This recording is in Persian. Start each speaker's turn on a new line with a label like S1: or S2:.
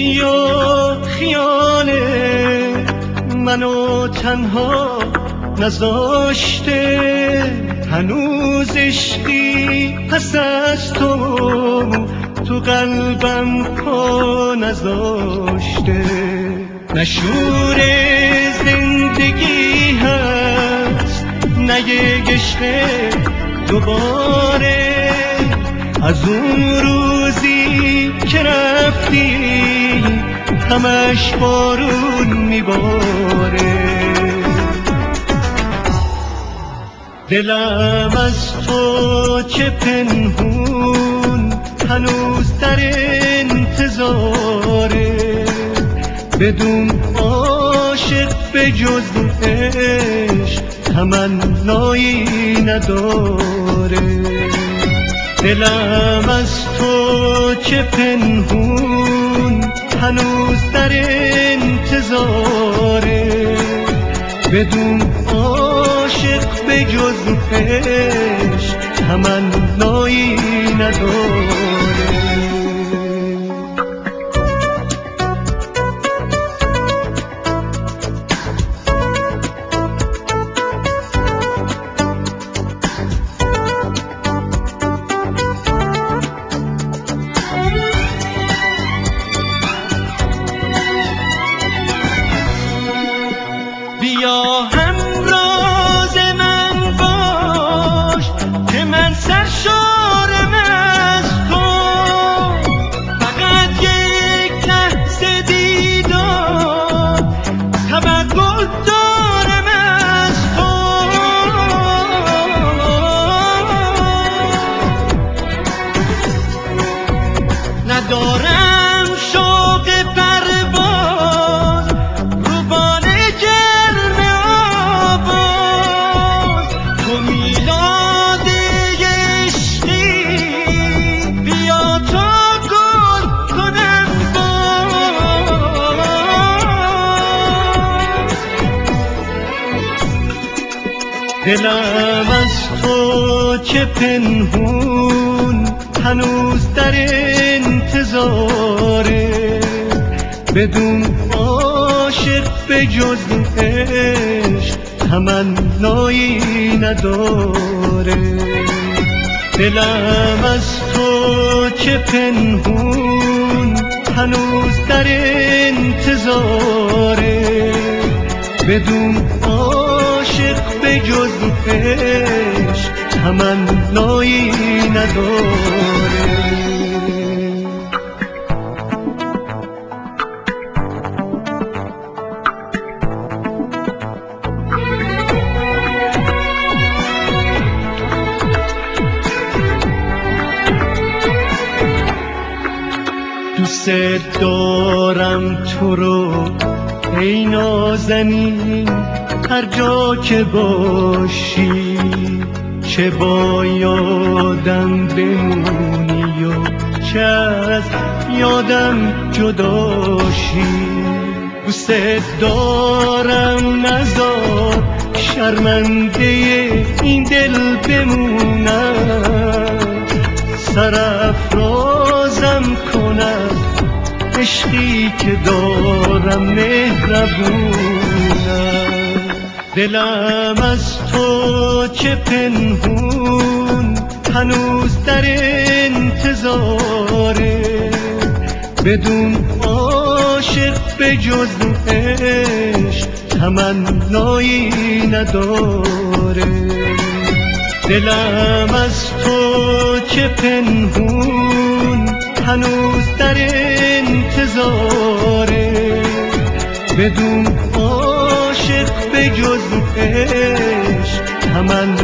S1: بیا خیال منو تنها نذاشته، هنوز عشقی پس از تو قلبم پا نذاشته. نه شور زندگی هست نه یک عشق دوباره، از اون روزی که رفتی همش بارون میباره. دلم از تو چه پنهون هنوز در انتظاره، بدون عاشق به جز عشق تمنایی نداره. دلم از تو چه پنهون هنوز در انتظاره، بدون عاشق به جز عشق تمنایی نداره. بیا همراز من باش که من سرشارم از تو، فقط یک لحظه دیدار توقع دارم از تو. ندارم شوق پرواز رو بال گرم آواز، تو میلاده عشقی بیا تا گل کنم باز. دلم از تو چه پنهون هنوز در انتظاره، بدون عاشق به جز عشق تمنایی نداره. دلم از تو چه پنهون هنوز در انتظاره، بدون عاشق به جز عشق تمنایی نداره. دوست دارم تو رو ای نازنین، هر جا که باشی، چه با یادم بمونی و چه از یادم جداشی. دوست دارم نذار شرمنده این دل بمونم، سرافرازم کنم عشقی که دارم مهربونم. دلم از تو چه پنهون هنوز در انتظاره، بدون عاشق به جز عشق تمنایی نداره. دلم از تو چه پنهون هنوز در انتظاره، بدون عاشق به جز عشق تمنایی